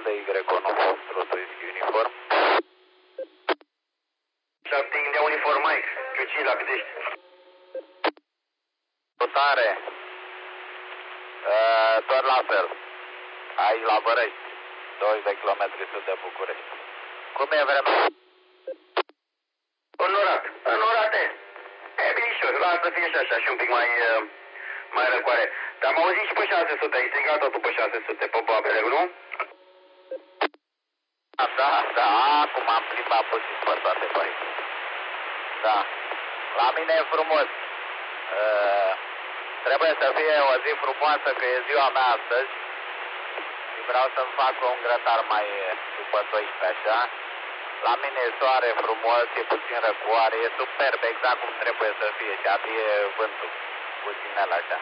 de Y1 Foxtrot uniform. 7 India uniform Mike, Q5 la Pitești. Salutare. Tot la fel. Aici la Bărești, 20 de kilometri sud de București. Cum e vremea? Înorate. E binișor, lasă să fie și așa și un pic mai răcoare. Dar am auzit și pe 600, ai strigat totul pe 600, pe Babele, nu? Da, acum am plimbat puțin pe toate pe aici. Da, la mine e frumos. Trebuie să fie o zi frumoasă, că e ziua mea astăzi. Și vreau să-mi fac un grătar mai după 12, așa. La mine e soare frumos, e puțin răcoare, e superb, exact cum trebuie să fie. Și abie vântul, puținel așa.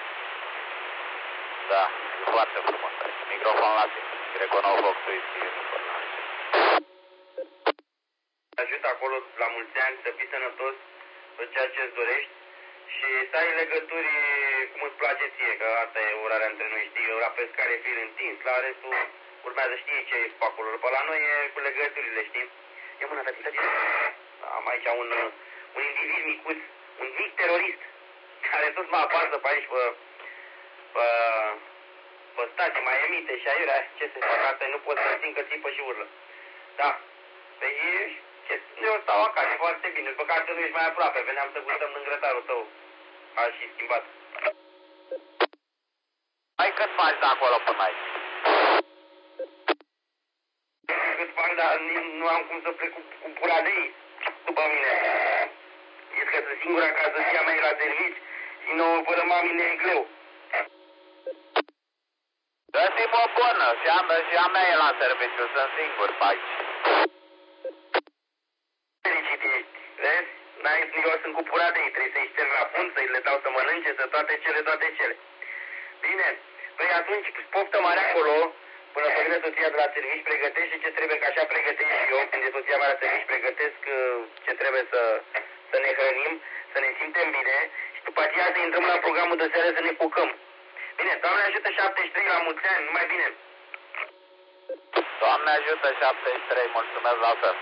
Da, e foarte frumos aici. Microfon la zi. Reconau Fox-ul uniform. Ajută acolo la mulți ani, să fii sănătos, tot ceea ce îți dorești. Și să ai legături cum îți place ție, că asta e orarea între noi, știi, la pescare fir întins, la restul urmează, știi ce e pe acolo. Pe la noi e cu legăturile, știi? E mâna, tati. Am aici un individ micuț, un mic terorist, care tot mă apasă pe aici, pe stație, mai emite și aiurea, ce se fac, asta nu pot să țin că țipă și urlă. Da, deci eu stau acasă, foarte bine, după care nu ești mai aproape, veneam să gustăm în grătarul tău. Aș și schimbat. Hai cât faci de acolo până aici? Cât fac, dar nu am cum să plec cu puradei după mine. Zici că sunt singura casă și a mea e la servici și nouă fără mamine e greu. Găsim o bună și a mea e la serviciu, sunt singur pe aici. Fericit ești, vezi? Eu sunt cu puradei, trebuie să-i șterg la fund, să-i le dau să mănânce, să toate cele. Bine, păi atunci poftă mare acolo, până să vină soția de la servici, pregătește ce trebuie, că așa pregătesc și eu, când e soția mea la servici, pregătesc ce trebuie să ne hrănim, să ne simtem bine și după aceea să intrăm la programul de seară să ne pucăm. Bine, Doamne ajută 73 la mulți ani, numai bine. Doamne ajută 73, mulțumesc la fel.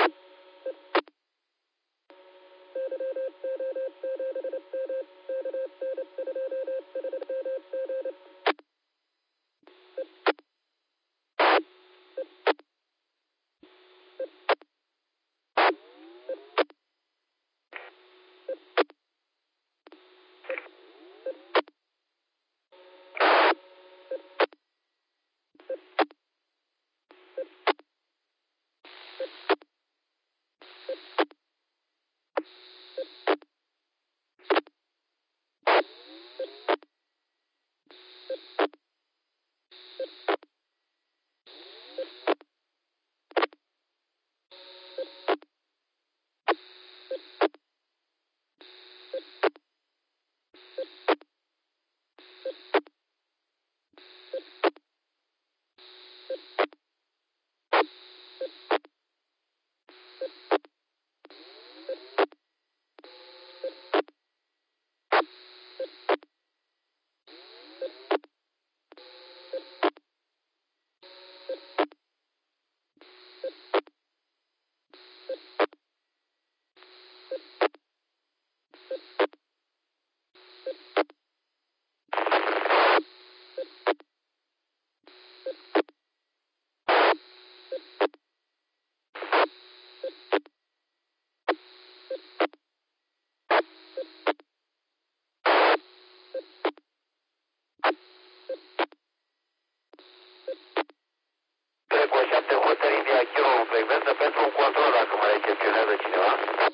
Frecvență pentru un control, dacă mă recepționează cineva.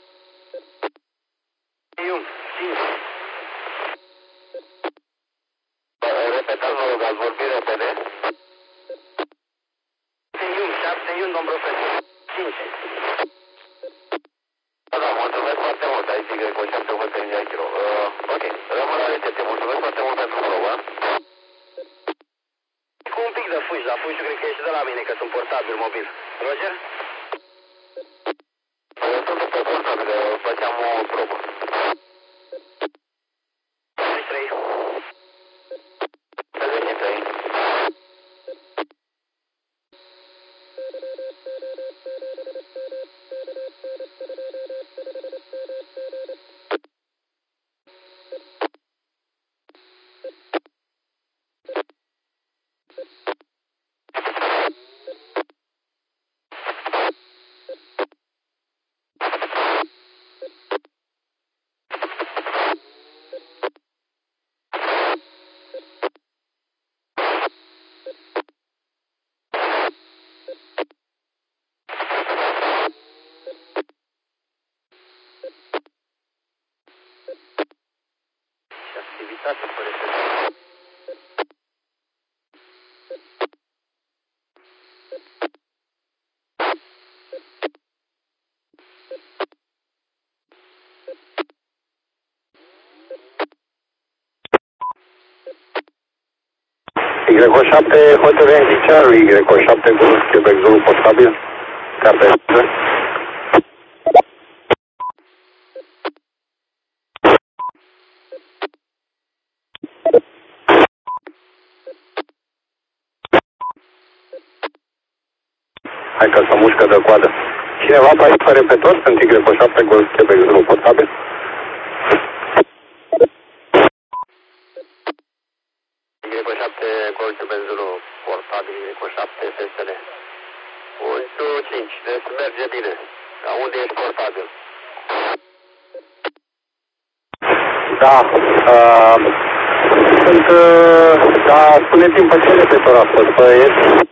5. Repetați, vă rog, ați vorbit repede. 7 domn profesor. 5. Da, mulțumesc foarte mult, aici e cu 7 hotări de kilo. Ok, rămân la recepție, mulțumesc foarte mult pentru probă. Cu un pic de fugi, dar fugiul cred că e și de la mine, că sunt portabil mobil. Roger? Totul pe portabil, făceam o probă. 33. 33. Stați pe recepție. Y7 Hotel Yankee Charlie, Y7 Golf Quebec Zulu portabil, KPS. Hai că să mușcă de coadă. Cineva pe aici pe repetor? Sunt Y7 Golf Quebec Zulu portabil. Y7 Golf Quebec Zulu portabil, Y7 SSL. 1-5, deci merge bine. La unde ești portabil? Da, sunt, da, spuneți-mi pe ce repetor a fost, pe S?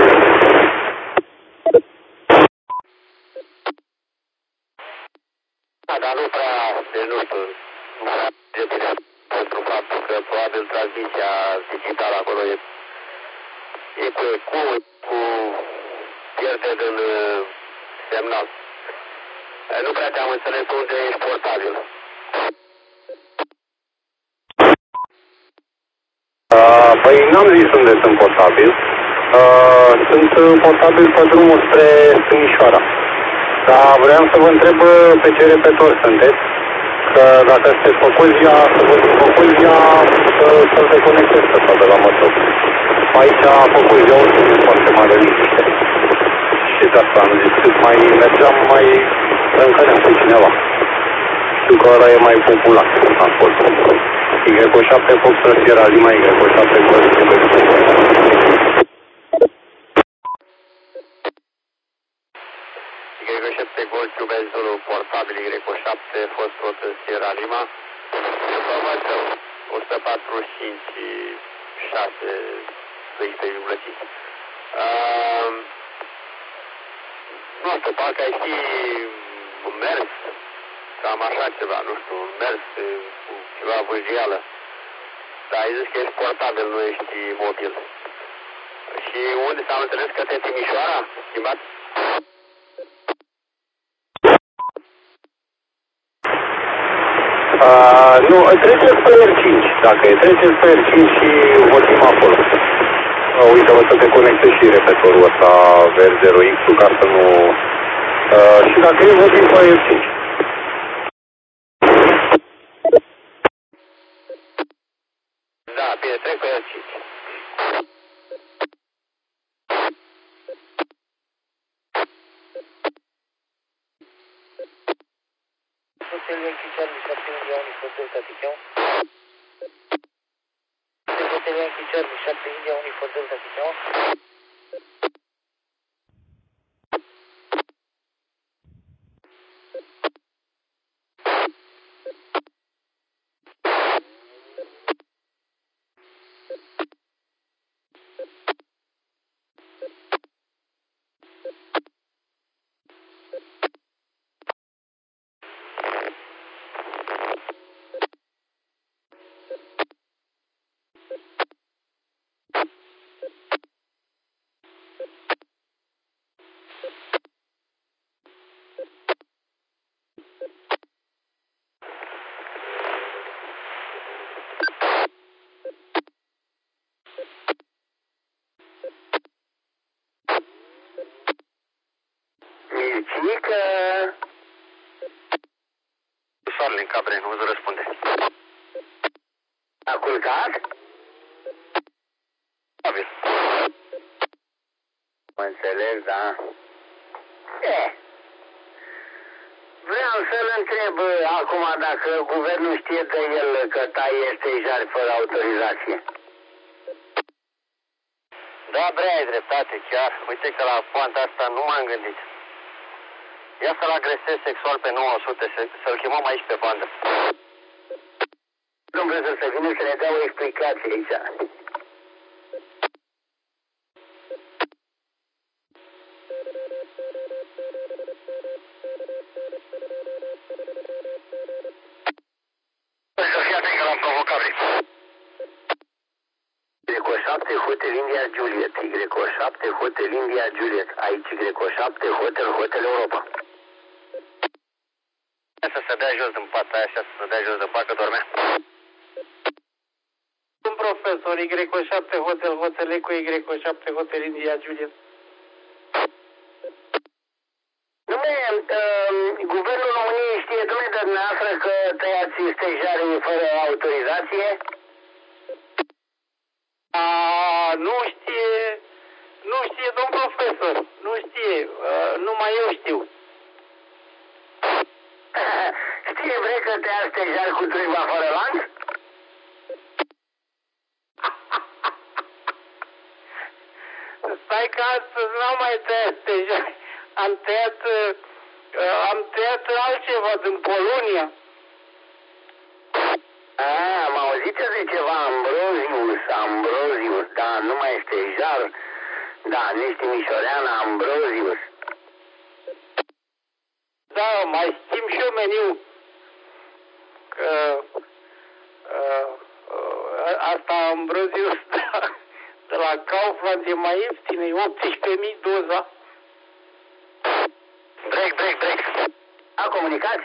Da, dar nu prea, deci nu știu, nu prea merge bine pentru faptul că probabil transmisia digitală acolo e cu ecu, cu pierdere din semnal. Nu prea te-am înțeles unde ești portabil. Păi n-am zis unde sunt portabil. Sunt portabil pe drumul spre Timișoara. Dar vreau să vă întreb pe ce repetor sunteți. Că dacă sunteți pe Cozia, să vă zic pe Cozia, să-l deconectez pe toată la măsor. Aici, pe Cozia, oricum e foarte mare liniște. Și de asta am zis, cât mai mergeam, mai încăleam cu cineva. Știu că ăla e mai popular acolo. Y7 Foxtrot Sierra Lima, Y7 Golf Quebec Zulu. Y7 Golf Quebec Zulu portabil, Y7 Foxtrot Sierra Lima. Informação 145 6 12,5. Nu știu, parcă ai fi mers, cam așa ceva, nu știu, mers cu ceva vâjială. Dar ai zis că ești portabil, nu ești mobil. Și unde s-am înțeles către Timișoara, schimbat? Nu, treceți pe R5, dacă e, treceți pe R5 și vorbim acolo. Uite, o să te conectezi și repetorul ăsta VR0X-ul ca să nu... și dacă e, vorbim pe R5. Da, bine, trec pe R5. Hotel Yankee Charlie 7 India Unifotel Tatichão. Hotel Yankee Charlie 7 India Unifotel Tatichão. Mircică! Soarele în cabre, nu îți răspunde. A culcat? Probabil. Mă înțeleg, da. Vreau să-l întreb acum dacă guvernul știe de el că taie stejar fără autorizație. Da, bre, ai dreptate, chiar. Uite că la poanta asta nu m-am gândit. Ia să-l agresez sexual pe 900, să-l chemăm aici pe bandă. Nu vreau să vină să ne dea o explicație aici. Să fie atent că l-am provocat, vrei. 7 Hotel India Juliet, Y7 Hotel India Juliet, aici Y7 Hotel Europa. Să se dea jos din pat, aia să se dea jos din pat, că dormea. Un profesor, Y7 Hotel Eco, Y7 Hotel India Juliet. Guvernul României știe de dumneavoastră că tăiați stejarii fără autorizație? Nu știe, domn profesor, nu știe, numai eu știu. Știe, vrei că tăiați stejari cu drujba fără lanț? Stai că astăzi n-am mai tăiat stejari, am tăiat altceva din Polonia. Am auzit de ceva, Ambrozius, da, nu mai este stejar, da, nici Timișorean, Ambrozius. Da, mai schimb și eu meniu. Că asta Ambrozius, de la Kaufland e mai ieftin, e 18.000 doza. Break. A comunicat?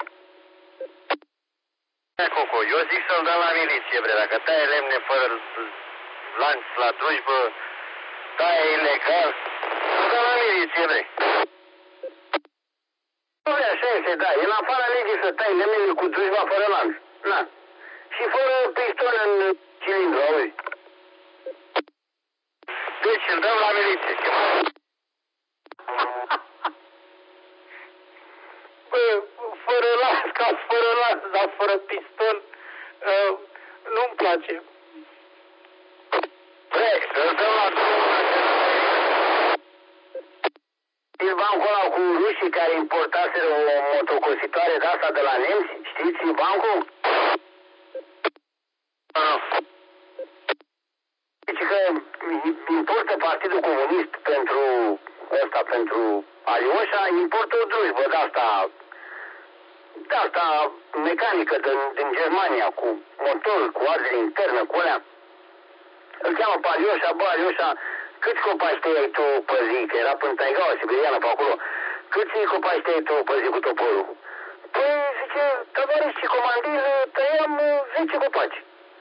Coco, eu zic să-l dăm la miliție, bre, dacă taie lemne fără lanț la drujbă, taie ilegal, să dăm la miliție, bre. Nu, așa este, da, e în afara legii să tai lemnele cu drujba fără lanț, na, și fără piston în cilindru, auzi. Deci îl dăm la miliție, Fără lanț, dar fără piston, nu-mi place. Îl dăm la bancul ăla cu rușii care importaseră o motocositoare de asta de la nemți, știți bancul? Deci că importă Partidul Comunist pentru Alioșa, importă o drujbă de asta mecanică din Germania, cu motor, cu ardere internă, cu alea. Îl cheamă pe Alioșa, Alioșa, câți copaci tăiai tu pe zi, că era până Taigaua siberiană pe acolo, câți copaci tăiai tu pe zi cu toporul? Păi, zice, tăvăriș și comandir, tăiam 10 copaci.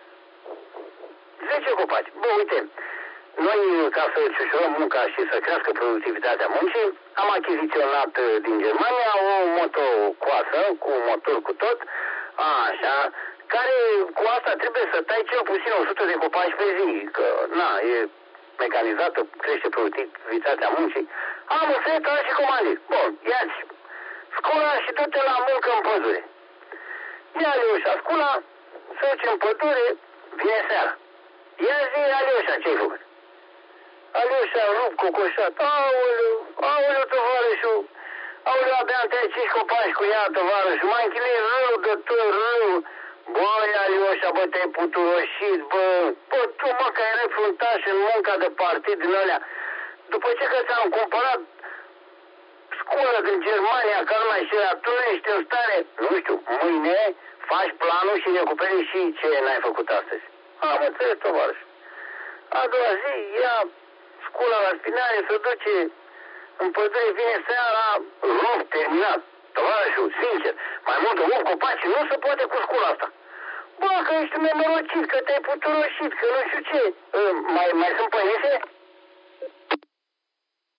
10 copaci. Bă, uite, noi, ca să îți ușurăm munca și să crească productivitatea muncii, am achiziționat din Germania o motocoasă, cu motor cu tot, așa, care cu asta trebuie să tai cel puțin 100 de copaci pe zi, că, na, e mecanizată, crește productivitatea muncii. Am un secretar și comandir. Bun, ia-ți scula și du-te la muncă în pădure. Ia Alioșa scula, se duce în pădure, vine seara. Ia zi, Alioșa, ce-ai făcut? Alioșa rup cocoșat. Aoleu, tovarășul. Aoleu, abia am tăiat 5 copaci cu ea, tovarășul. M-a închilit rău de tot, rău. Băi, Alioșa, bă, te-ai puturoșit, bă. Bă, tu, mă, că erai fruntaș în munca de partid din alea. După ce că ți-am cumpărat sculă din Germania, că nu mai știa, tu nu ești în stare. Nu știu, mâine faci planul și recuperi și ce n-ai făcut astăzi. Am înțeles, tovarăș. A doua zi, ia scula la spinare, se duce în pădure, vine seara, rup, terminat. Tovarășul, sincer, mai mult de 8 copaci nu se poate cu scula asta. Bă, că ești nenorocit, că te-ai puturoșit, că nu știu ce. Mai sunt păiese?